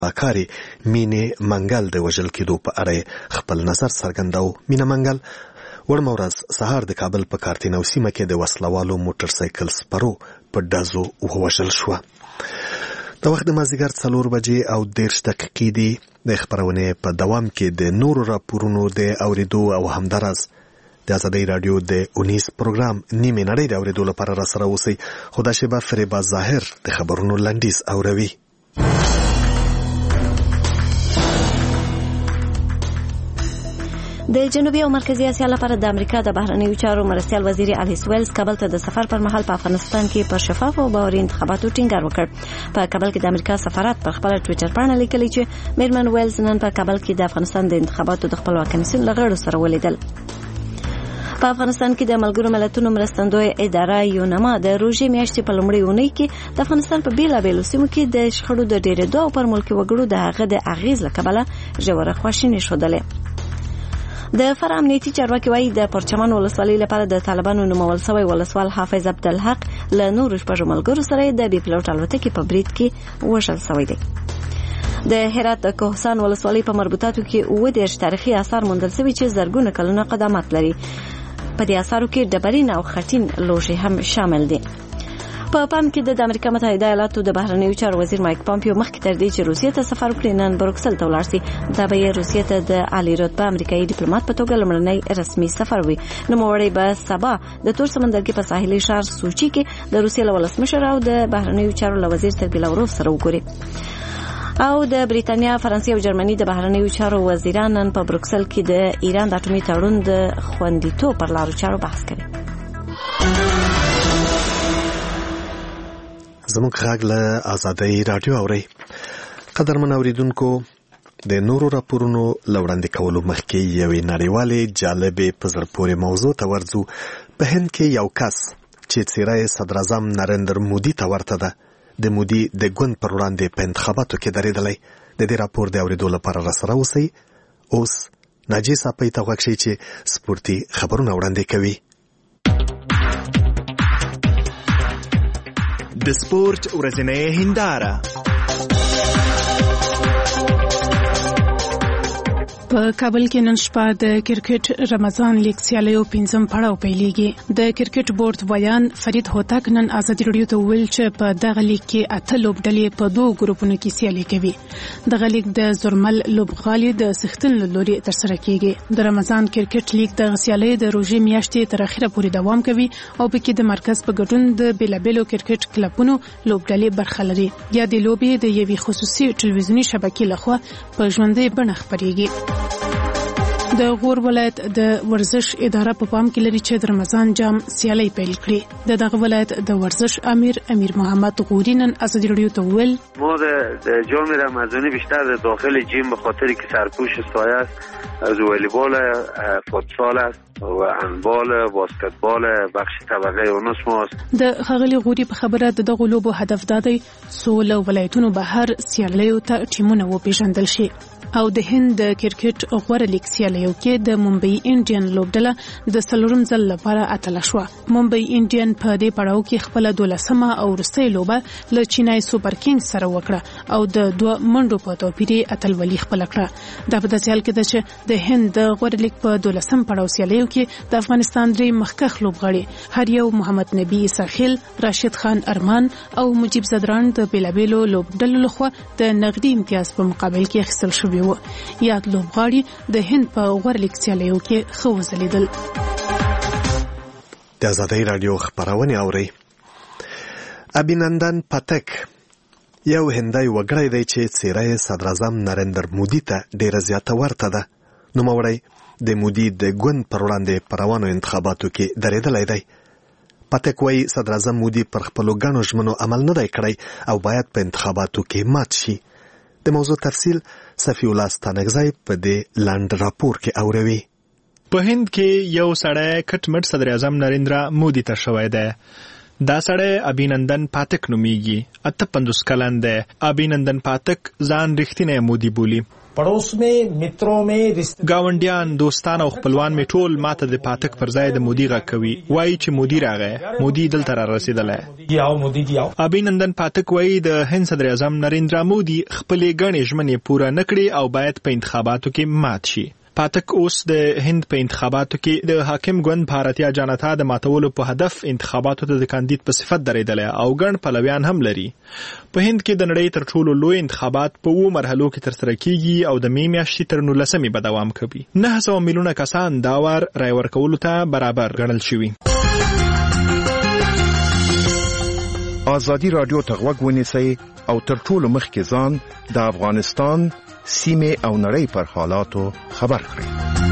کاري مینې منګل د وژل کېدو په اړه خپل نظر څرګنداو. مینه منګل وړمه ورځ سهار د کابل په کارتینو سیمه کې د وسلوالو موټر سایکل سپرو په ډزو ووژل شوه. د وخت د مازدیګر 4 بجې او 10 دقیقې دي. د خبرونې په دوام کې د نورو راپورونو د اوریدو او همداراز د ازادۍ رادیو د اونیز پروګرام نیمه نړۍ د اوریدو لپاره را سره اوسئ. خو دا شیبه فریبا ظاهر د خبرونو لنډیز اوروي. د جنوبي او مرکزي اسیا لپاره د امریکا د بهرنیو چارو مرستیال وزیر الیس ویلز کابل ته د سفر پر مهال په افغانستان کې پر شفاف او باوري انتخاباتو ټینګار وکړ. په کابل کې د امریکا سفارت پر خپل ټوئیټر باندې لیکلي چې میرمن ویلز نن په کابل کې د افغانستان د انتخاباتو د خپلواک کمیسیون له غړو سره ولیدل. په افغانستان کې د ملګرو ملتونو مرستندوی اداره یونما د روژې میاشتې په لومړۍ اونۍ کې د افغانستان په بیلابیلو سیمو کې د شخړو د ډېرېدو او پر ملکي وګړو د هغه د اغیز له کبله ژوره خواشیني ښودلې. د فرع امنیتي چارواکي وایي د پرچمن ولسوالۍ لپاره د طالبانو نومول شوی ولسوال حافظ عبدالحق له نورو شپږو ملګرو سره د بي پلوټ الوتکې په برید کې وژل شوی دی. د هرات د کوهستان ولسوالۍ په مربوطاتو کې 10 تاریخي آثار موندل شوي چې زرګونه کلونه قدامت لري. په دې آثارو کې ډبرین او خټین لوښي هم شامل دي. په پام کې د امریکا متحده ایالاتو د بهرنیو چارو وزیر مایک پامپیو مخکې تر دې چې روسیې ته سفر وکړي نن بروکسل ته ولاړ شي. دا به روسیې ته د عالی رتبه امریکایي ډیپلوماټ په توګه لومړنی رسمي سفر وي. نوموړی به سبا د تور سمندرګي په ساحلي ښار سوچي کې د روسیې له ولسمشر او د بهرنیو چارو له وزیر سرګی لاوروف سره وګوري. او د بریتانیا، فرانسې او جرمني د بهرنیو چارو وزیران نن په بروکسل کې د ایران د اټومي تړون د خوندیتوب پر لارو چارو بحث کوي. زموږ غږ له ازادۍ رادیو اوري. قدرمن اوریدونکو، د نورو راپورونو لوړاندې کولو مخکې یوې نړیوالې جالبې په زړه پورې موضوع ته ورځو. په هند کې یو کس چې څیره صدر اعظم نریندر مودي ته ورته ده د مودي د ګوند پر وړاندې په انتخاباتو کې درېدلی. د دې راپور د اوریدو لپاره را سره اوسئ. اوس ناجي صاحب ته غوږ شئ چې سپورتي خبرونه وړاندې کوي. د سپورت ورځنۍ هنداره. په کابل کې نن شپه د کرکټ رمضان لیګ سیالیو 5م پړاو پیلېږي. د کرکټ بورډ ویان فرید هوتک نن ازادي رادیو ته ویل چې په دغه لیګ کې 8 لوبډلې په 2 ګروپونو کې سیالي کوي. دغه لیګ د زرمل لوبغالي د سختن لوري ترسره کیږي. د رمضان کرکټ لیګ د سیالۍ د روژې میاشتې تر اخره پورې دوام کوي او په کې د مرکز په ګډون د بیلابیلو کرکټ کلبونو لوبډلې برخه لري. یا د لوبې د یوې خصوصي ټلویزیونی شبکې لخوا په ژوندۍ بڼه خپرېږي. د غور ولایت د ورزش اداره په پام کې لري چې د رمضان جام سیالي پیل کړي. دغه ولایت د ورزش امیر محمد غوری نن ازادي رادیو ته ویل ما در جام رمضانی بیشتر در داخل جیم به خاطر که سرپوش سایه است از والیبال، فوتسال است و هندبال، باسکتبال، بخش طبقه اونوس ماست. د خغلی غوری په خبره دغه لوبو هدف دادی سول ولایتونو بهر سیالیو ته ټیمونه وپیژندل شي. او د هند د کرکټ غوړه لیګ سیالیو کې د ممبئی انډین لوبډله د سلورم ځل لپاره اتله شوه. ممبئی انډین په دې پړاو کې خپل 12مه او وروستۍ لوبه له چینای سوپر کینګز سره وکړه او د 2 منډو په توپیر اتلولي خپل کړه. دا په داسې حال کې ده چې د هند د غوړه لیګ په 12م پړاو سیالیو کې د افغانستان 3 مخکښ لوبغاړي هر یو محمد نبی ساحل، راشد خان ارمان او مجيب زدران د بیلابیلو لوبډلو لخوا د نقدي امتیاز په مقابل کې اخیستل شوی. یاد لوبغاړي د هند په غوړه لیګ سیالیو کې ښه وځلیدل. د ازادۍ رادیو خبرونه اوري. ابینندن پاتک یو هندای وګړی دی چې څیره صدر اعظم نریندر مودي ته ډیره زیاته ورته ده. نوموړی د مودي د ګوند پر وړاندې په روانو انتخاباتو کې درېدلی دی. پاتک وایي صدر اعظم مودي پر خپلو ګڼو ژمنو عمل نه دی کړی او باید په انتخاباتو کې مات شي. د موضوع تفصیل صفی الله ستانکزی په دې لاند راپور کې اوروي. په هند کې یو سړی کټ مټ صدر اعظم نریندر مودي ته شوی دی. دا سړی ابینندن پاتک نومیږي. 58 کلن دی. ابینندن پاتک ځان رښتینی مودي بولي. पड़ोस में मित्रों में گاونډیان دوستان او خپلوان می ټول ماته د پاتک پر ځای د مودي غږ کوي وایي چې مودي راغی مودي دلته را رسیدلی ابینندن پاتک وایي د هند صدر اعظم نریندرا مودي خپلې ګڼې ژمنې پوره نکړي او باید په انتخاباتو کې مات شي. پاتک اوس د هند په انتخاباتو کې د حاکم ګوند بھارتیا جنتا د ماتولو په هدف انتخاباتو ته د کاندید په صفت درېدلی او ګڼ پلویان هم لري. په هند کې د نړۍ تر ټولو لوی انتخابات په 2 مرحلو کې ترسره کیږي او د می میاشتې تر 19 به دوام کوي. 900 میلیونه کسان دا وار رای ورکولو ته برابر ګڼل شوي. آزادی رادیو ته غوږ ونیسئ او تر ټولو مخکې ځان د افغانستان سیمه او نړۍ پر حالاتو خبر کړئ.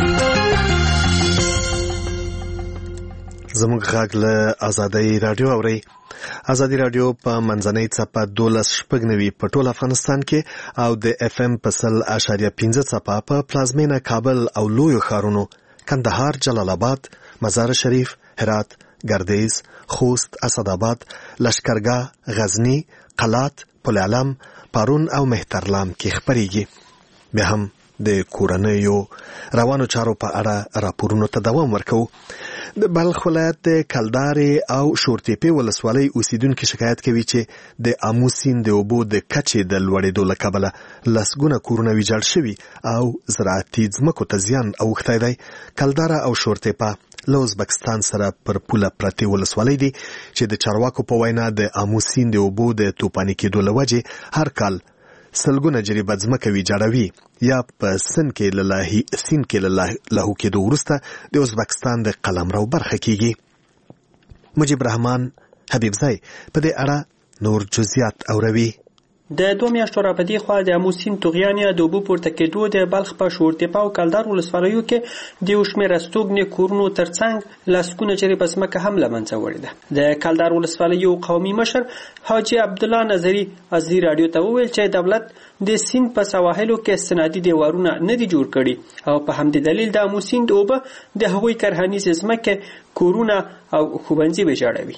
زموږ غږ له آزادی رادیو اورئ. آزادی رادیو په منځنۍ څپه 12.9 په ټول افغانستان کې او د اف ام په 100.5 څپه په پلازمینه کابل او لویو ښارونو کندهار، جلال آباد، مزار شریف، هرات، ګردیز، خوست، اسداباد، لشکرګاه، غزنی، قلات، پل علم، پارون او مهترلام کې خبرېږي. بیا هم د کورنیو روانو چارو په اړه راپورونو ته دوام ورکو. د بلخ ولایت د کلدارې او شورتېپې ولسوالۍ اوسیدونکي شکایت کوي چې د آمو سیند د اوبو د کچې د لوړېدو له کبله لسګونه کورونه ویجاړ شوي او زراعتي ځمکو ته زیان اوښتی دی. کلداره او شورتېپه له ازبکستان سره پر پوله پرتې ولسوالۍ دي چې د چارواکو په وینا د آمو سیند د اوبو د توپاني کېدو له وجې هر کال سلګونه جریبه ځمکه ویجاړوي یا په سین کې له لاهو کېدو وروسته د ازبکستان د قلمرو برخه کیږي. مجيب رحمان حبیبزی په دې اړه نور جزئیات اوروي. د 2 میاشتو راپدې خوا د آمو سیند طغیان یا د اوبو پورته کېدو د بلخ په شورتېپه او کلدار ولسوالیو کې د یو شمېر استوګنې کورونو ترڅنګ لسګونه جریبه ځمکه هم له منځه وړې ده. د کلدار ولسوالیو قومي مشر حاجي عبدالله نظري ازدي رادیو ته وویل چې دولت د سیند په سواحلو کې استنادي دیوارونه نه دي جوړ کړي او په همدې دلیل د آمو سیند اوبه د هغوی کرهنیزې ځمکې کورونه او خوبنځي ویجاړوي.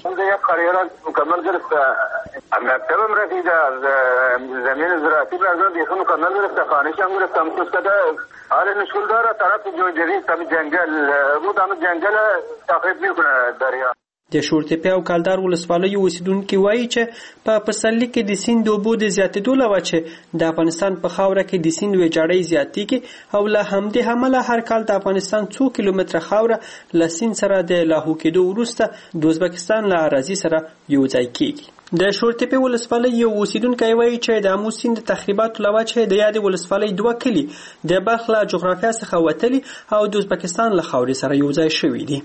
مکتبم رسیده از زمین زراعتی بردار بیخون کامل گرفته خانه‌شم گرفتم کوس کده حال مشکل داره طرف جوجری تم جنگل بود هم جنگل تخریب میکنه دریا. د شورتېپې او کلدار ولسوالیو اوسیدونکي وایي چې په پسرلي کې د سیند اوبو د زیاتېدو له وجې د افغانستان په خاوره کې د سیند ویجاړۍ زیاتېږي او له همدې امله هر کال د افغانستان 2 کیلومتره خاوره له سیند سره د لاهو کېدو وروسته د ازبکستان له اراضي سره یو ځای کېږي. د شورتېپې ولسوالۍ یو اوسیدونکی وایي چې د آمو سیند د تخریباتو له وجې د یادې ولسوالۍ 2 کلي د بلخ له جغرافیا څخه وتلي او د ازبکستان له خاورې سره یو ځای شوي دي.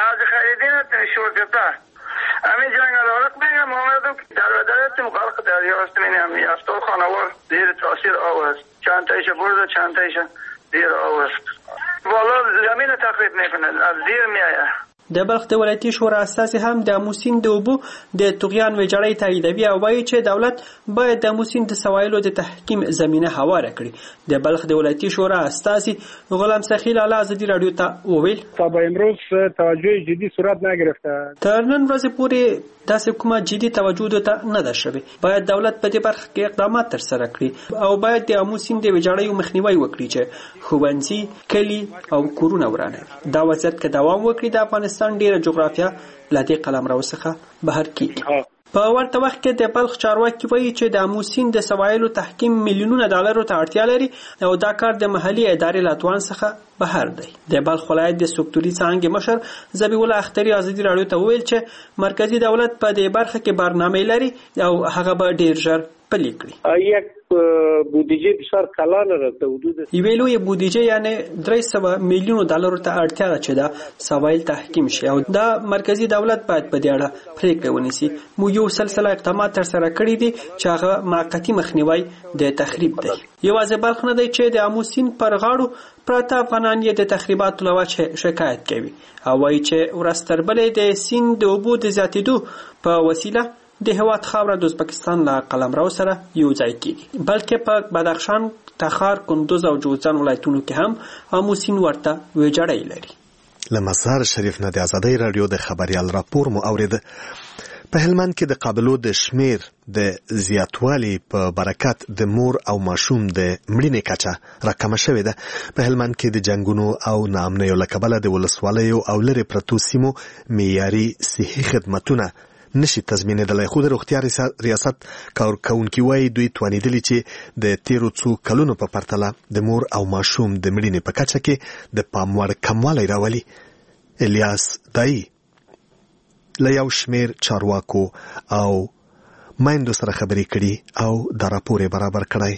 همه جنگلات میگم آمدم در ودایت مخالق دریا است میگم یافتال خانوار دیر تاثیر آورد چند تایشه برده چند تایشه دیر آورد والا زمین تخریب میکنه از دیر میایه. د بلخ د ولایتي شورا اساسي هم د آمو سیند د اوبو د طغیان ویجاړۍ تاییدوي او وایي چې دولت باید د آمو سیند د سوایلو د تحکیم زمینه هواره کړي. د بلخ د ولایتي شورا اساسي غلام سخیل اعلی ازادي رادیو ته وویل تا با امروز توجه جدی صورت نگرفته. تر نن ورځې پورې داسې کومه جدي توجه ته نه ده شوې. باید دولت په دې برخه کې اقدامات ترسره کړي او باید د آمو سیند د ویجاړۍ مخنیوی وکړي چې ښوونځي، کلي او کورونه ورانوي. دا وضعیت که دوام وکړي د افغانستان ډیره جغرافیا له دې قلمرو څخه بهر کیږي. په ورته وخت کې د بلخ چارواکي وایي چې د آمو سیند د سوایلو تحکیم میلیونونه ډالرو ته اړتیا لري او دا کار د محلي ادارې له توان څخه بهر دی. د بلخ ولایت د سکتوري څانګې مشر ذبیح الله اختري ازادي رادیو ته وویل چې مرکزی دولت په دې برخه کې برنامه لري او هغه به ډیر ژر پلي کړي. یک بودجه بسیار کلان را تا حدود یوه لوی بودجه یعنی 300 میلیون دلار ته اړتیا ده چې دا سوایل تحکیم شي او دا مرکزی دولت باید په دې اړه پریکړه ونیسي. مو یو سلسله اقدامات تر سره کړی دي چې هغه موقتی مخنیوي د تخریب دی. یوازې بلخ نه دی چې د آمو سیند پر غاړو پراته افغانان یې د تخریباتو له وجې شکایت کوي او وایي چې ورځ تر بلې د سیند د اوبو د زیاتېدو په وسیله د هواد خاوره د ازبکستان له قلمرو سره یو ځای کیږي. بلکې په بدخشان، تخار، کندوز او جوزجان ولایتونو کې هم آمو سیند ورته ویجاړۍ لري. له مزار شریف نه د آزادۍ رادیو د خبریال راپور مو اورید. په هلمند کې د قابلو د شمیر د زیاتوالي په برکت د مور او ماشوم د مړینې کچه راکمه شوې ده. په هلمند کې د جنګونو او ناامنیو له کبله د ولسوالیو او لرې پرتو سیمو معیاري صحي خدمتونه نشي تضمینېدلی، خو د روغتیا ریاست کارکوونکي وایي دوی توانېدلي چې د تیرو څو کلونو په پرتله د مور او ماشوم د مړینې په کچه کې د پام وړ کموالی راولي. الیاس دایی له یو شمیر چارواکو او میندو سره خبرې کړي او دا راپور یې برابر کړی.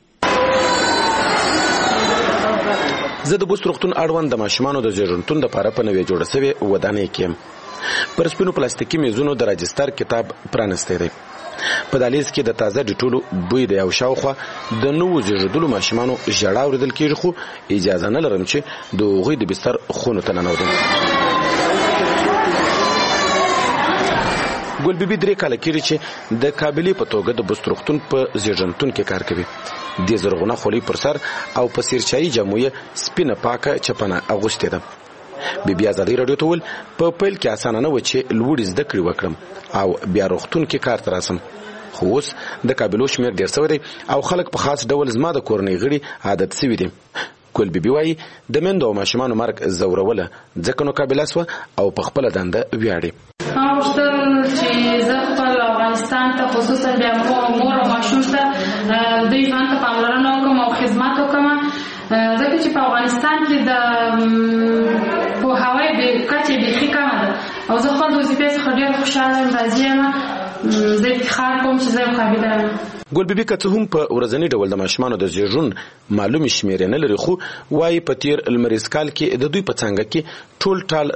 زه د بوست روغتون اړوند د ماشومانو د زیږنتون دپاره په نوې جوړه سوې ودانۍ کې یم. پر سپینو پلاستیکي میزونو د راجستر کتاب پرانستی دی. په دهلیز کې د تازه ډیټولو بوی دی او شاوخوا د نوو زیږېدلو ماشومانو ژړا اورېدل کېږي، خو اجازه نه لرم چې د هغوی د بستر خونو ته ننوځم. ګل بیبي 3 کاله کېږي چې د قابلې په توګه د بوست روغتون په زیږنتون کې کار کوي. د زرغونه خولۍ پر سر او په سیرچایي جامو یې سپینه پاکه چپنه اغوستې ده. بیا ازادي رادیو ته ول په پیل کې اسانه نه و چې لوړې زده کړې وکړم او بیا روغتون کې کار ته راسم، خو اوس د قابلو شمیر ډېر سوی دی او خلک په خاص ډول زما د کورنۍ غړي عادت سوي دي. ګل بیبي وایي د میندو او ماشومانو مرګ ځوروله ځکه نو قابله سوه او په خپله دنده ویاړي. ما غوښتل چې زه خپل افغانستان ته خصوصا بیا مور او ماشوم ته دوی ژوند ته پاملرنه وکړم او خدمت وکړم، ځکه چې په افغانستان کې د پوهاوی د کچې بیخي کمه ده او زه خپل د وظیفې څخه ډېر خوشحاله یم، راضي یم، زه افتخار کوم چې زه یم قابله یم. ګل بیبي که څه هم په ورځني ډول د ماشومانو د زیږون معلومې شمېرې نه لري، خو وایي په تیر لمریز کال کې د دوی په څانګه کې ټول ټال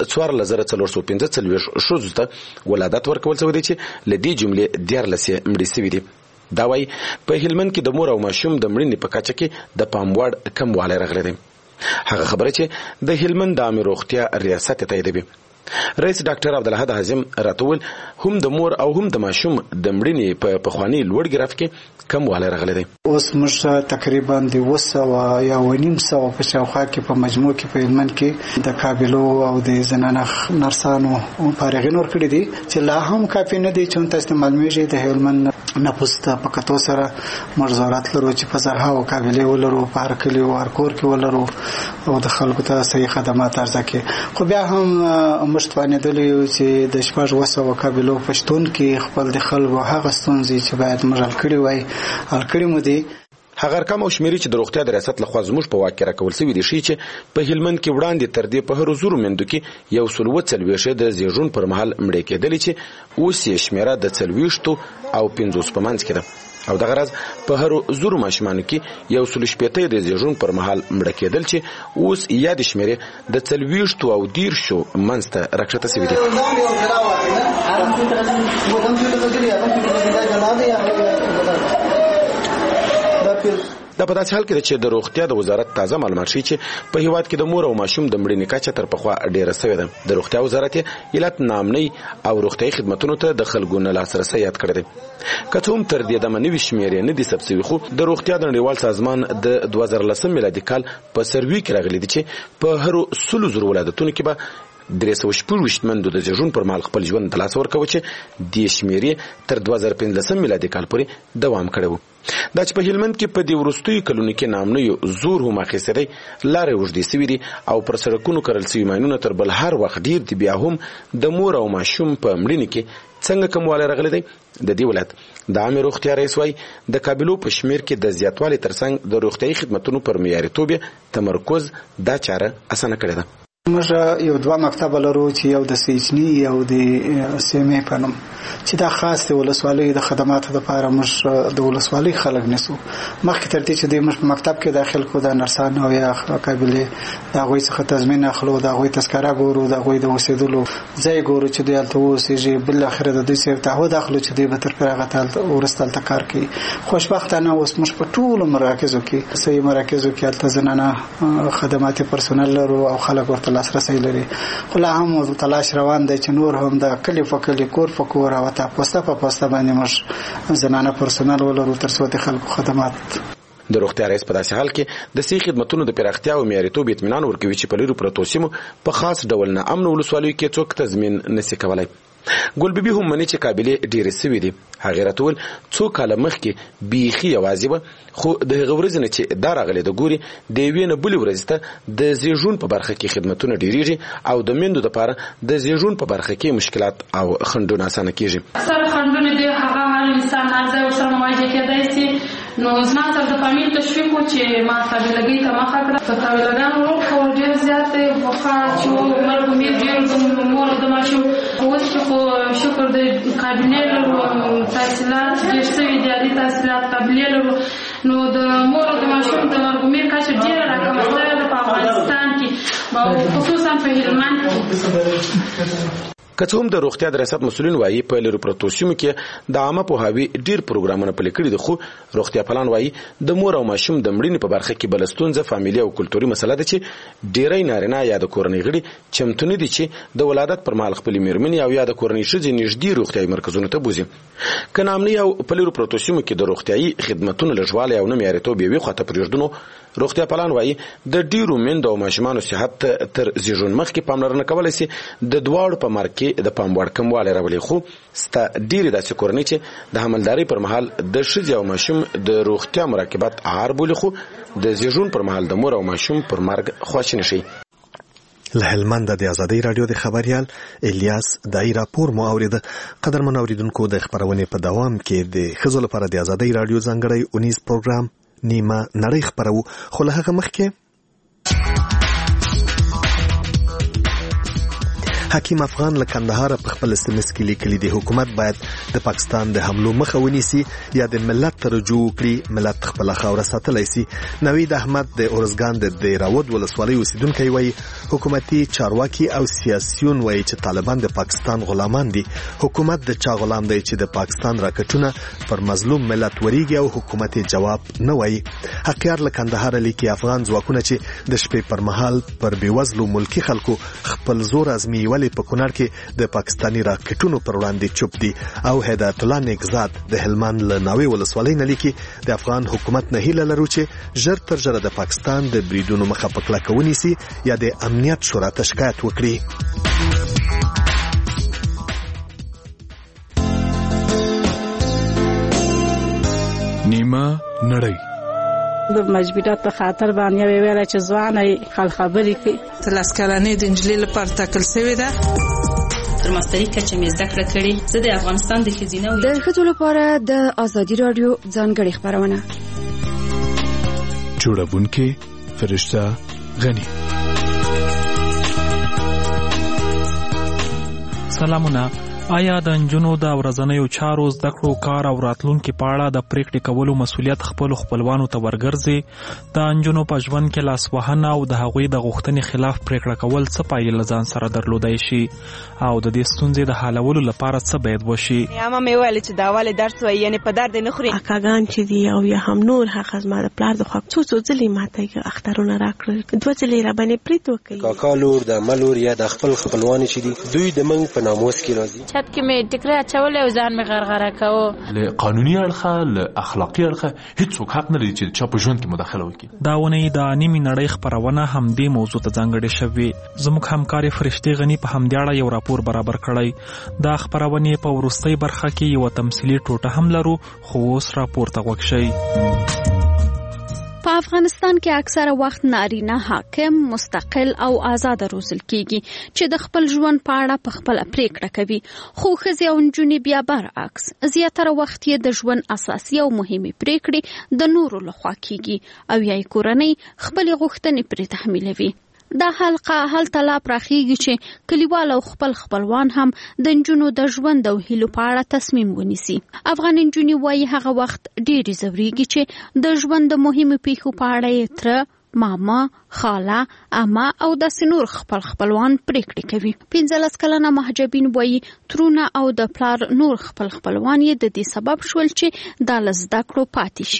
14,445 ښځو ته ولادت ورکول شوی دی چې له دې جملې 14 مړې سوي دي. دا وایي په هلمند کې د مور او ماشوم د مړینې په کچه کې د پام وړ کموالی راغلی دی. هغه خبره چې د هلمند د عامې روغتیا ریاست تاییدوي. رئیس ډاکټر عبدالحد حازم راته وویل هم د مور او هم د ماشوم د مړینې په پخواني لوړ ګراف کې کموالی راغلی دی. اوس موږ تقریبا د 200 یا 900 په شاوخوا کې په مجموع کې په هلمند کې د قابلو او د زنانه نرسانو فارغین ورکړي دي چې لا هم کافي نه دي چې تاسو ته معلومیږي د هلمند نفوس ته په کتو سره موږ ضرورت لرو چې په زرهاو قابلې ولرو، په هر کلي او هر کور کې ولرو او د خلکو ته صحیح خدمات عرضه کړي. خو بیا هم موږ توانېدلی یو چې د 600 قابلو په شتون کې خپل د خلکو هغه ستونزې چې باید موږ حل کړي وای حل کړي مو دي. هغه ارقام او شمیرې چې د روغتیا د ریاست لخوا زموږ په واک کې راکول شوي دي ښیي چې په هلمند کې وړاندې تر دې په هرو زرو میندو کې 140 د زیږون پر مهال مړې کېدلې چې اوس یې شمیره د 40 او 50 په منځ کې ده او دغه راز په هرو زرو ماشومانو کې 160 د زیږون پر مهال مړه کېدل چې اوس یا د شمیرې د 40 او 10 منځ ته راکښته شوي دي. دا په داسې حال کې ده چې د روغتیا د وزارت تازه معلومات ښیي چې په هیواد کې د مور او ماشوم د مړینې کچه تر پخوا ډېره سوې ده. د روغتیا وزارت یې علت ناامنۍ او روغتیایي خدمتونو ته د خلکو نه لاسرسی یاد کړی دی. که څه هم تر دې دمه نوي شمېرې نه دي ثبت سوي، خو د روغتیا د نړیوال سازمان د 2010 میلادي کال په سروي کې راغلي دي چې په هرو 100,000 ولادتونو کې به 316 مندو د زیږون پر مهال خپل ژوند د لاسه ورکوي چې دې شمېرې تر 2015 میلادي کال پورې دوام کړی و. دا چې په هلمند کې په دې وروستیو کلونو کې ناامنیو زور هم اخیستی دی، لارې اوږدې سوي دي او پر سړکونو کرل سوي ماینونه تر بل هر وخت ډېر دي. بیا هم د مور او ماشوم په مړینې کې څنګه کموالی راغلی دی؟ د دې ولایت د عامې روغتیا رئیس وایي د قابلو په شمیر کې د زیاتوالي ترڅنګ د روغتیایي خدمتونو پر معیاریتوب تمرکز دا چاره اسانه کړې ده. موږ یو 2 مکتب لرو چې یو د سیچنی یو د سیمې په نوم چې دا خاص د ولسوالۍ د خدماتو لپاره موږ د ولسوالۍ خلک نسو. مخکې تر دې چې د موږ مکتب کې داخل کو د نرسانو او یا قابلې دا غوي څخه تضمین اخلو، دا غوي تذکره ګورو، دا غوي د اوسېدلو ځای ګورو چې دوی الته اوسېږي، بل اخر د دوی سره تعهد اخلو چې دوی به تر فراغت ورستل کار کوي. خوشبختانه اوس موږ په ټولو مراکزو کې صحیح مراکزو کې الته زنانه خدمات پرسونل لرو او خلک ورته لاسرسی لري. خو لا هم تلاش روان دی چې نور هم د کلی په کلی کور په کور او تا پوسټه په پوسټه باندې موږ زنانه پرسونل ولرو تر څو د خلکو خدمات. د روغتیا رئیس په داسې حال کې د صحي خدمتونو د پراختیا او معیاریتوب اطمینان ورکوي چې په لرو پرتو سیمو په خاص ډول نه امن ولسوالیو کې څوک تضمین نشي کولای. ګلبيبي هم مني چې قابلیت ډېر سوي دي. هغه راتول څو کاله مخکې بيخي یوازې و، خو د هغه ورځې نه چې دا راغلی د ګوري د یوې نه بلې ورځې ته د زیږون په برخه کې خدمتونه ډېرېږي او د میندو دپاره د زیږون په برخه کې مشکلات او خنډونه اسانه کېږي. سره خنډونه دي هغه هر انسان هر ځای ورسره مواجه کېدای شي. نو زما تر د فامیل تشویق و چې ما قابلګۍ ته مخه کړه. په قابلګانو ورکړه ډېر زیات دی بخار چې مرګ مې ډېر مور د ماشوم اوس چې خو شکر د کابینې لرو تحصیلات ډېر سوي دي عالي تحصیلات قابلیت لرو. نو د مور د ماشوم د مرګ مې کچه ډېره راکمه شوې ده په افغانستان کې او خصوصا په هلمند کې. که څه هم د روغتیا د ریاست مسؤلین وایي په لرو پرتو سیمو کې د عامه پوهاوي ډیر پروګرامونه پلي کړي دي، خو روغتیا پالان وایي د مور او ماشوم د مړینې په برخه کې بل ستونزه فامیلي او کلتوري مسله ده چې ډیری نارینه یا د کورنۍ غړي چمتو نه دي چې د ولادت پر مهال خپلې میرمنې او یا د کورنۍ ښځې نږدې روغتیایي مرکزونو ته بوزي. که نامني او په لرو پرتو سیمو کې د روغتیایي خدمتونو لږوالی او نه معیارتوب یوې خواته پرېږدو، روغتیا پالان وایي د ډیرو میندو او ماشومانو صحت تر زیږون مخکې پاملرنه کولی شي د دواړو په مرګ کې د پام وړ کموالی راولي. خو ستا ډیرې داسې کورنۍ چې د حملدارۍ پر مهال د ښځې او ماشوم د روغتیا مراقبت عار بولي، خو د زیږون پر مهال د مور او ماشوم پر مرګ خواشیني شي. له هلمند د ازادۍ راډیو د خبريال الیاس دای راپور مو اورید. قدرمن اوریدونکو د خبرونې په دوام کې د ښځو لپاره د ازادۍ راډیو ځانګړی اونیز پروګرام نیمه نړۍ خبرو، خو له هغه مخکې حکیم افغان له کندهار په خپل SMS کې لیکلي دی حکومت باید د پاکستان د حملو مخه ونیسي یا د ملت رجوع کړي، ملت خپل خاوره ساتلی سي. نوید احمد د اورزګان د دیراود ولسوالۍ اوسیدونکی وایي حکومتي چارواکي او سیاسيون وایي چې طالبان د پاکستان غلامان دي. حکومت د چا غلام دی چې د پاکستان راکټونه پر مظلوم ملت وریږي او حکومت جواب نه وایي. حقیار له کندهار لیکي افغان ځواکونه چې د شپې پر مهال پر بیوزلو ملکی خلکو خپل زور ازمي په کونړ کې د پاکستاني راکټونو پر وړاندې چوپ دي. او هدایت الله نیکزاد د هلمند له ناوې ولسوالۍ نه لیکي د افغان حکومت نه هیله لرو چې ژر تر ژره د پاکستان د بریدونو مخه په کلکه ونیسي یا د امنیت شورا ته شکایت وکړي. نیمه نړۍ د مجبورات په خاطر باندې ویل چې ځواني خل خبرې کوي. تلاس کلنې د انجلۍ لپاره ټاکل شوې ده. تر ماستري کچه مې زده کړه کړې. زه د افغانستان د ښځینه د ښځو لپاره د ازادي رادیو ځانګړې خبرونه جوړونکې فرشته غني. سلامونه. آیا د نجونو د ورځنیو چارو زده کړو کار او راتلونکي په اړه د پریکړې کولو مسؤلیت خپلوانو ته ورګرځي؟ د نجونو په ژوند کې لاسوهنه او د هغوی د غوښتنې خلاف پریکړه کول څه پایلې له ځان سره درلودای شي او د دې ستونزې د حلولو لپاره څه باید وشي؟ اما مې ویل چې دا ولې درس وایي یعنی په درد نه خوري. اکاګان چې دی او یا هم نور حق زما د پلار د خو څو ځلې ماته اخترونه راکړل، دوه ځلې را باندې پریت وکړي. کاکا لور د ملور یا د خپل خپلوان چې دي دوی د منګ په ناموس کې راځي. چت کې مې ټکرا چولې او ځان مې غرغره کوو. له قانوني اړخه له اخلاقي اړخه هیڅوک حق نه لري چې چا په ژوند کې مداخله وکړي. دا ونې د نیمې نړۍ خبرونه هم دې موضوع ته ځانګړې شوې. زموږ همکار فرشتي غني په همدې اړه یو راپور برابر کړی. دا خبرونه په وروستۍ برخه کې یو تمثيلي ټوټه هم لرو، خو اوس راپور ته وښیي. په افغانستان کې اکثره وخت نارینه حاکم مستقل او آزاد روزل کیږي چې د خپل ژوند په اړه په خپل پریکړه کوي، خو ښځې او نجونې بیا برعکس زیاتره وخت یې د ژوند اساسي او مهمه پریکړې د نورو لخوا کیږي او یې کورنۍ خپل غوښتنې پرې تحمیلوي. دا حلقه هلته لا پراخیږي چې کلیوال او خپلوان هم د نجونو د ژوند او هیلو په اړه تصمیم ونیسي. افغان نجونې وایي هغه وخت ډېرې ځورېږي چې د ژوند د مهمو پیښو په اړه یې تره، ماما، خاله، اما او داسې نور خپلوان پریکړې کوي. 15 کلنه محجبین وایي ترونه او د پلار نور خپلوان یې د دې سبب شول چې دا له زده کړو پاتې شي.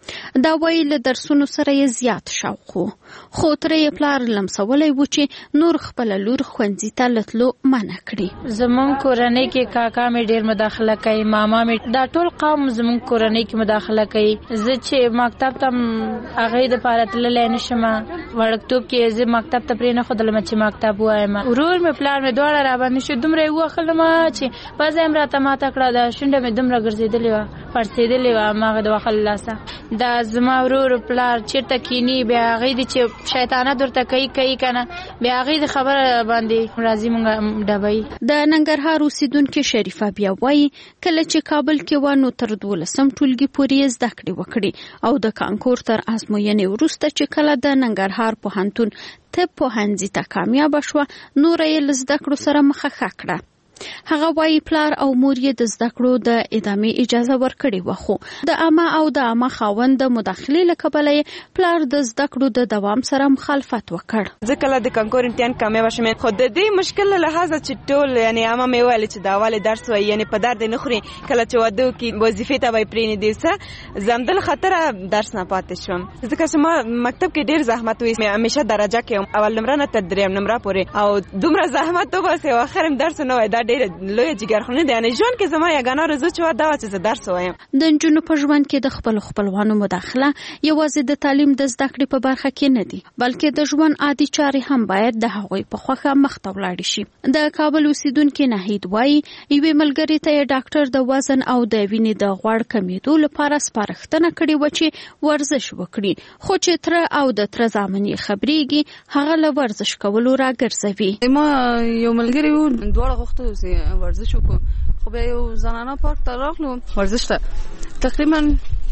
دا وایي له درسونو سره یې زیات شوق و، خو تره یې پلار لمسولی و چې نور خپله لور ښوونځي ته له تلو منع کړي. زمونږ کورنۍ کې کاکا مې ډېر مداخله کوي، ماما مې، دا ټول قوم زمونږ کورنۍ کې مداخله کوي. زه چې مکتب ته هغې دپاره تللی نه شم، وړکتوب کې زه مکتب ته پرې نه ښودلم چې مکتب ووایم. ورور مې پلار مې دواړه راباندې شو، دومره یې ووهلم چې پزه یې راته ماته کړه، د شونډه مې دومره ګرځېدلې وه، پړسېدلې وه هماغه د وهلو لاسه. دا زما ورور پلار چېرته کیني، بیا هغې دي چې شیطانت ورته کوي که نه، بیا هغې د خبره باندې راځي مونږ ډبوي. د ننګرهار اوسیدونکې شریفه بیا وایي کله چې کابل کې وه نو تر 12 ټولګي پورې یې زده کړې وکړې او د کانکور تر ازموینې وروسته چې کله د ننګرهار پوهنتون طب پوهنځي ته کامیابه شوه، نوره یې له زده کړو سره مخه ښه کړه. هغه وایي پلار او مور یې د زده کړو د ادامې اجازه ورکړې وه، خو د عامه او د عامه خاوند د مداخلې له کبله یې پلار د زده کړو د دوام سره مخالفت وکړ. زه کله د کانکور امتحان کامیابه شوم، خو د دې مشکل له لحاظه چې ټول یعنی عامه مې ویل چې دا ولې درس وایي، یعنی په درد نه خوري، کله چې واده وکړي وظیفې ته به یې پرېنږدي څه، زه همدل خطره درس نه پاتې شوم، ځکه چې ما مکتب کې ډېر زحمت وایي، همیشه درجه کې اول نمره نه تر 3 نمره پورې، او دومره زحمت وباسي او آخر هم درس نه وایي، دا ډېره لویه جګرخوني ده. یعنی ژوند کې زما یګانه رضا چې دا چې زه درس وایم. د نجونو په ژوند کې د خپل خپلوانو مداخله یوازې د تعلیم د زده کړې په برخه کې نه دي، بلکې د ژوند عادي چارې هم باید د هغوی په خوښه مخته ولاړې شي. د کابل اوسیدونکي ناهید وایي یوې ملګرې ته یې ډاکټر د وزن او د وینې د غوړ کمیدو لپاره سپارښتنه کړې وه چې ورزش وکړي، خو چې تره او د تره زامن یې خبرېږي هغه له ورزش کولو راګرځوي. ما یو ملګری و، دواړه غوښتو چې ورزش وکړو، خو بیا یو زنانه پارک ته راغلو ورزش ته، تقریبا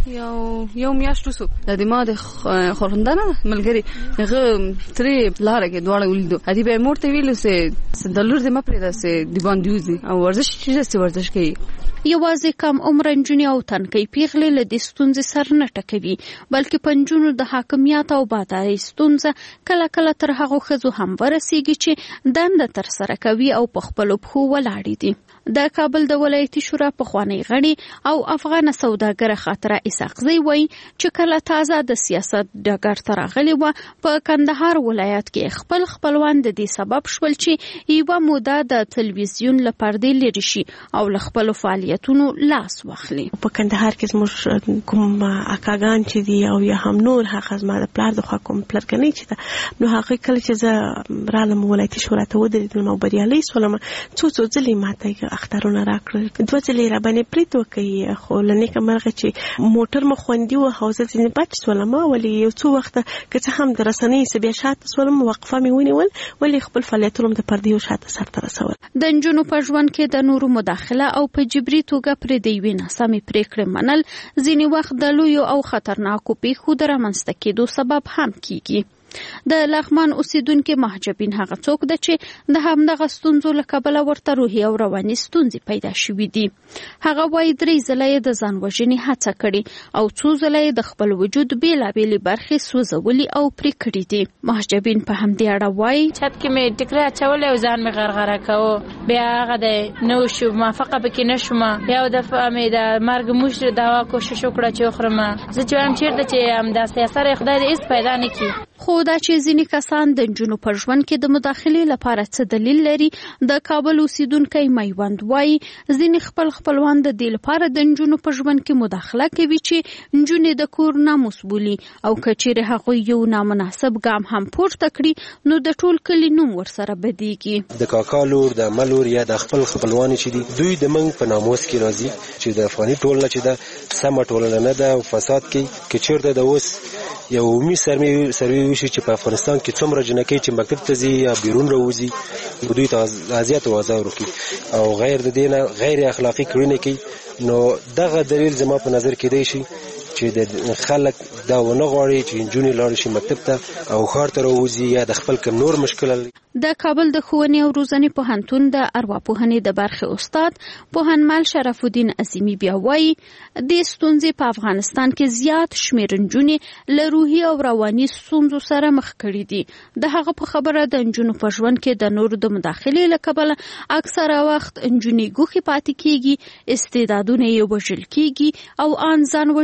یو میاشت وسو. د ما د خورندنه ملګری هغه ترې لاره کې دواړه ولیدو، ادي به مور ته ویلو چې د لور دې ما پرېږده چې د باندې وځي او ورزش چې ورزش کوي. یوازې کم عمر نجونې او تنکۍ پیغلې له دې ستونزې سر نه ټکوي، بلکې په نجونو د حاکمیت او بادارۍ ستونزه کله کله تر هغو ښځو هم ورسیږي چې دنده ترسره کوي او په خپلو پښو ولاړې دي. د کابل د ولایتي شورا پخوانی غړي او افغان سوداګره خاطره اسحاقزی وایي چې کله تازه د سیاست ډګر ته راغلې وه په کندهار ولایت کې خپلوان د دې سبب شول چې یوه موده د تلویزیون له پردې لرې شي او له خپلو فعالیتونو لاس واخلي. په کندهار کې زموږ کوم اکاګان چې دي او یا هم نور هغه زما د پلار د خوا کوم پلرګنۍ چې ده، نو هغه کله چې زه رالم ولایتي شورا ته ودرېدلم او بریالۍ شولم، څو ځلې ماته اخترونه راکړل، 2 ځلې راباندې برید وکړي، خو له نیکه مرغه چې موټر مو خوندي وه او زه ځینې بچ شولم، ولې یو څو وخته که څه هم د رسنیو څه بیا شاته شولم، وقفه مې ونیول، ولې خپل فعالیتونه د پردیو شاته سرته رسول. د نجونو په ژوند کې د نورو مداخله او په جبري توګه پرې د یوې ناسمې پرېکړې منل ځینې وخت د لویو او خطرناکو پیښو د رامنځته کېدو سبب هم کیږي. د لغمان اوسیدونکي محجبین هغه څوک ده چې د همدغه ستونزو له کبله ورته روحي او رواني ستونزې پیدا شوي دي. هغه وایي 3 ځله یې د ځان وژنې هڅه کړې او 2 ځله یې د خپل وجود بېلابېلې برخې سوځولي او پرې کړي دي. محجبین په همدې اړه وایي چت کې مې ټکری اچولی او ځان مې غرغره کوو، بیا هغه دی نه وشو، موافقه پکې نه شوم، بیا یو دفعه مې د مرګ موږ دوا کوشش وکړه چې وخورم. زه چې وایم چېرته چې همداسې اثر یې خدای دې هېڅ پیدا نه کړي. خو دا چې ځینې کسان د نجونو په ژوند کې د مداخلې لپاره څه دلیل لري، د کابل اوسیدونکی میوند وایي ځینې خپلوان د دې لپاره د نجونو په ژوند کې مداخله کوي چې نجونې د کور ناموس بولي او که چیرې هغوی یو نامناسب ګام هم پورته کړي نو د ټول کلي نوم ورسره بدیږي. د کاکا لور، د عمه لور یا د خپل خپلوان چې دي، دوی د موږ په ناموس کې راځي چې د افغاني ټولنه چې ده سمه ټولنه نه ده او فساد کوي. که چیرته د اوس یو عمومي سروې وشي چې په افغانستان کې څومره جنکۍ چې مکتب ته ځي یا بیرون راوځي، دوی ته اذیت او آزار وکړي او غیر د دې نه غیر اخلاقي کړنې کوي، نو دغه دلیل زما په نظر کې دی شي چې د خلک دا ونه غواړي چې نجونې لاړې شي مکتب ته او ښار ته راوځي یا د خپل کوم نور مشکل. د کابل د ښوونې او روزنې پوهنتون د ارواپوهنې د برخې استاد پوهنمل شرف الدین عظیمي بیا وایي د ستونزې په افغانستان کې زیات شمېر نجونې له روحي او رواني ستونزو سره مخ کړي دي. د هغه په خبره د نجونو په ژوند کې د نورو د مداخلې له کبله اکثره وخت نجونې ګوښې پاتې کېږي، استعدادونه یې وژل کېږي او ان ځان وژنې ته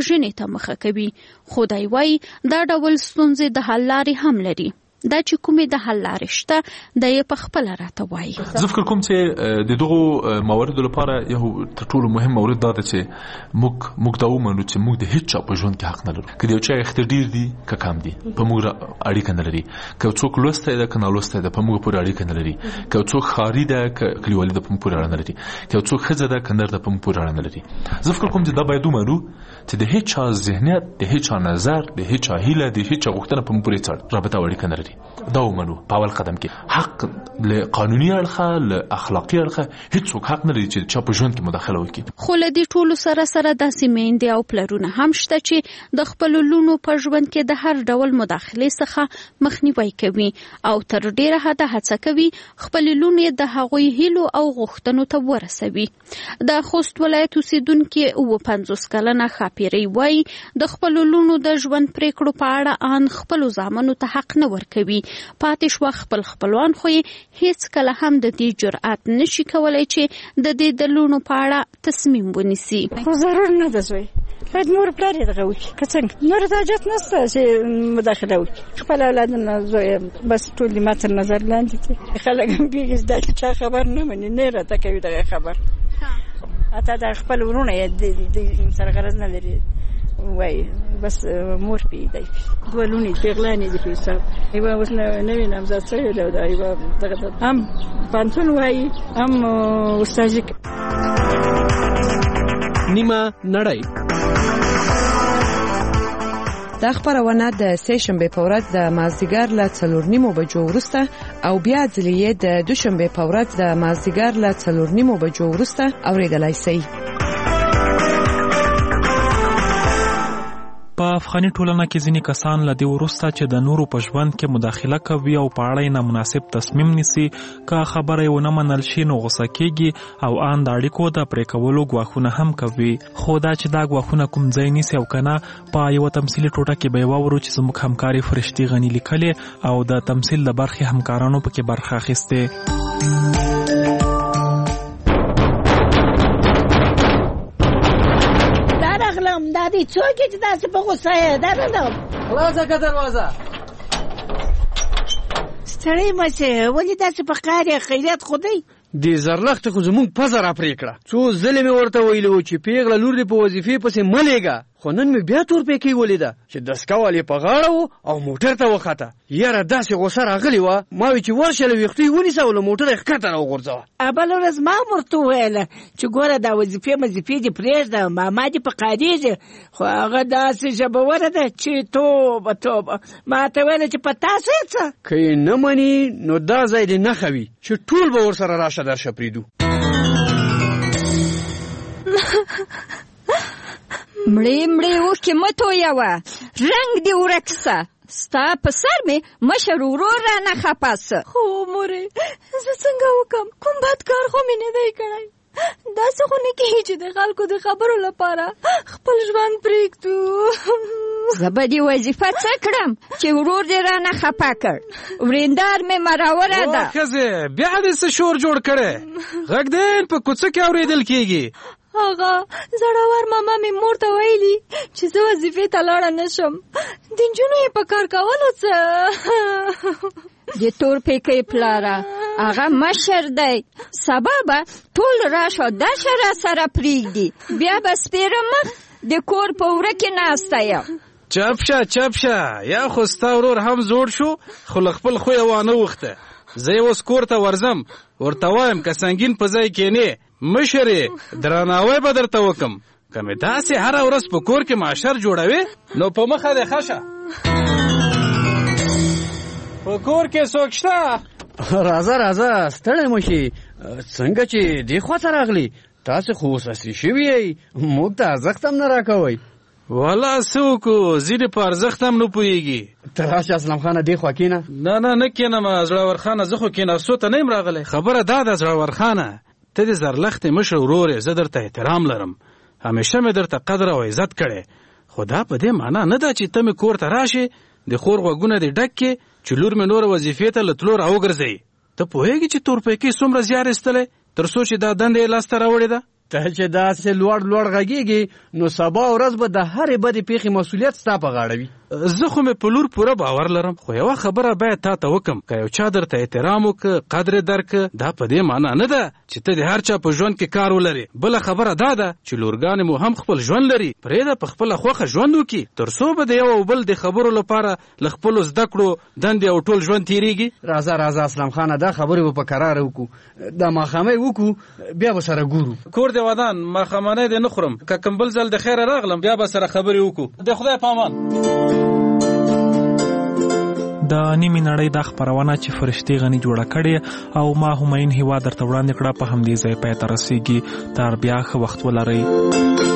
ته مخه کوي. خو دی وایي دا ډول ستونزې د حل لارې هم لري. دا چې کومې د حل لارې شته د یې په خپله راته وایي. زه فکر کوم چې د دغو مواردو لپاره یو تر ټولو مهم مورد دا ده چې موږ دا ومنو چې موږ د هیڅ چا په ژوند کې حق نه لرو. که د یو چا اختر ډېر دي که کم دي په موږ اړیکه نه لري. که څوک لوستی ده که نالوستی ده په موږ پورې اړیکه نه لري. که څوک ښاري ده که کلیوالي ده په موږ پورې اړه نه لري. که څوک ښځه ده که نر ده په موږ پورې اړه نه لري. زه فکر کوم چې دا باید ومنو چې د هیڅ چا ذهنیت، د هیڅ چا نظر، د هیڅ چا هیله، د هیڅ چا غوښتنه په موږ پورې رابطه او اړیکه نه لري. دا ومنو په اول قدم کې. حق له قانوني اړخه، له اخلاقي اړخه هیڅوک حق نه لري چې چا په ژوند کې مداخله وکړي. خو له دې ټولو سره داسې میندې او پلرونه هم شته چې د خپلو لونو په ژوند کې د هر ډول مداخلې څخه مخنیوی کوي او تر ډیره حده هڅه کوي خپلې لونې د هغوی هیلو او غوښتنو ته ورسوي. د خوست ولایت اوسیدونکي 50 کلنه ښاپیرۍ وایي د خپلو لونو د ژوند پریکړو په اړه ان خپلو زامنو ته حق نه ورکوي. پاتې شوه خپلوان خو یې هیڅ کله هم د دې جرأت نشي کولی چې د دې د لونو په اړه تصمیم ونیسي. خو ضرور نه ده زوی، باید مور پلار یې دغه وکړي. که څنګه نور ته حاجت نشته چې مداخله وکړي. خپل اولادونه زوی بس ټول ما تر نظر لاندې دي. خلک هم کېږي چې دا چا خبر نه مني، نه راته کوي دغه خبر. حتی د خپل ورونه یې د سره غرض نه لري وای بس مور پیدا دوه لونې پیغلانې دي په حساب. یوه اوس نوې نامزد شوې ده او یوه دغه هم پانتون وایي هم استاذي. نیمه نړۍ دا خبرونه د سهشنبه په ورځ د مازدیګر له 4:30 بجو وروسته او بیا ځلې د دوشنبه په ورځ د مازدیګر له 4:30 بجو وروسته اوریدلای شئ. په افغاني ټولنه کې ځینې کسان له دې وروسته چې د نورو په ژوند کې مداخله کوي او په اړه یې نامناسب تصمیم نیسي، که خبره یې ونه منل شي نو غوسه کېږي او ان د اړیکو د پرې کولو ګواښونه هم کوي. خو دا چې دا ګواښونه کوم ځای نیسي او که نه، په یوه تمثیلي ټوټه کې به یې واورو چې زموږ همکارې فرشتي غني لیکلې او د تمثیل د برخې همکارانو پکې برخه اخیستې. دا دی څوک چې داسې په غوسه یې درنه خلاصه که دروازه ستړی مه شې ولې داسې په قهر یې خیریت خو دی دې زرلښتې خو زموږ پزه را پرې کړه. څو ځلې مې ورته ویلي وو چې پیغله لور دې په وظیفې پسې مه لېږه، خو نن مې بیا تورپیکۍ ولیده چې دستکول یې په غاړه و او موټر ته وخته. یاره داسې غوسه راغلې وه، ما وی چې ورشه له ویښتو یې ونیسه او له موټره یې ښکته راوغورځوه. بله ورځ ما ورته وویله چې ګوره دا وظیفې دې پرېږده، ماما دې په قهرېږي، خو هغه داسې ژبوره ده چې توبه ما ته ویله چې په تاسو یې څه. که یې نه مني نو دا ځای دې نښه وي چې ټول به ورسره راشه درشه پرېږدو. مړې اوښکې مه تویوه، رنګ دې ورک شه. ستا په سر مې مشر ورور رانه خفه شه. خو مورې زه څنګه وکم؟ کوم بد کار خو مې نه دی کړی. داسې خو نه کېږي چې د خلکو د خبرو لپاره خپل ژوند پرېږدو. زه به دې وظیفه څه کړم چې ورور دې رانه خفه کړ؟ ورېندار مې مراوره ده. ښځې بیا دې څه شور جوړ کړی؟ غږ دې په کوڅه کې اورېدل کېږي. هغه زړور ماما مې مور ته ویلي چې زه وظیفې ته لاړه نشم، د نجونو یې په کار کولو څه. د تورپیکۍ پلاره هغه مشر دی، سبا به ټول راشه داشه را سره پرېږدي، بیا به سپېره مخ د کور په وره کې ناسته یم. چپ شه یا خو ستا ورور هم زوړ شو خو له خپل خویه وانه وخته. زه یې اوس کور ته ورځم، ورته وایم که سنګین په ځای کېنې مشرې درناوی به درته وکم، که مې داسې هره ورځ په کور کې معاشر جوړوي نو په مخه دې ښه شه. په کور کې څوک شته؟ راځه ستړی مه شي. څنګه چې دې خواته راغلي؟ تاسې خو اوس عصري شوي یئ، موږ ته ارزښت هم نه راکوئ. والا څه وکړو، ځینې په ارزښت هم نه پوهېږي. ته راشه اسلام خانه دې خوا کېنه. نه کېنم زړور خانه، زه خو کېناستو ته نه یم راغلی. خبره دا ده زړور خانه، ته د زرلښتې مشر ورور یې، زه درته احترام لرم، همیشه مې درته قدر او عزت کړی، خو دا په دې معنا نه ده چې ته مې کور ته راشې د خور غوږونه دې ډک کې چې لور مې نوره وظیفې ته له تلو راوګرځوي. ته پوهېږې چې تورپیکۍ څومره زیار ایستلی تر څو چې دا دنده یې لاسته راوړې ده؟ ته چې داسې لوړ غږیږي نو سبا ورځ به د هرې بدې پیښې مسؤلیت ستا په غاړه وي. زه خو مې په لور پوره باور لرم، خو یوه خبره باید تا ته وکم، که یو چا درته احترام وکړه، قدر درکړه، دا په دې معنا نه ده چې ته د هر چا په ژوند کې کار ولرې. بله خبره دا ده چې لورګانې مو هم خپل ژوند لري، پرېږده په خپله خوښه ژوند وکړي، تر څو به د یو او بل د خبرو لپاره له خپلو زده کړو دندې او ټول ژوند تېرېږي. راځه اسلام خانه، دا خبرې به په کراره وکړو، دا ماښامۍ وکړو، بیا به سره ګورو. کور دې ودان، ماښامنۍ دې نه خورم، که کوم بل ځل د خیره راغلم بیا به سره خبرې وکړو. د خدای په امان. د نیمې نړۍ دا خپرونه چې فرشتي غني جوړه کړې او ما هماین هیوا درته وړاندې کړه په همدې ځای پای ته رسیږي. تر بیا ښه وخت ولرئ.